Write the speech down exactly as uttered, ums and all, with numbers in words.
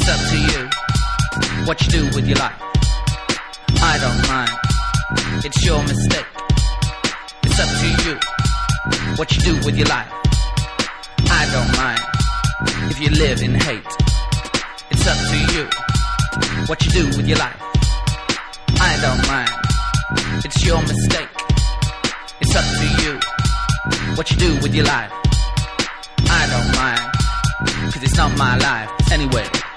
up to you what you do with your life. I don't mind, it's your mistake. It's up to you what you do with your life. I don't mind if you live in hate. It's up to you what you do with your life. I don't mind, it's your mistake. It's up to you what you do with your life. I don't mind, cause it's not my life anyway.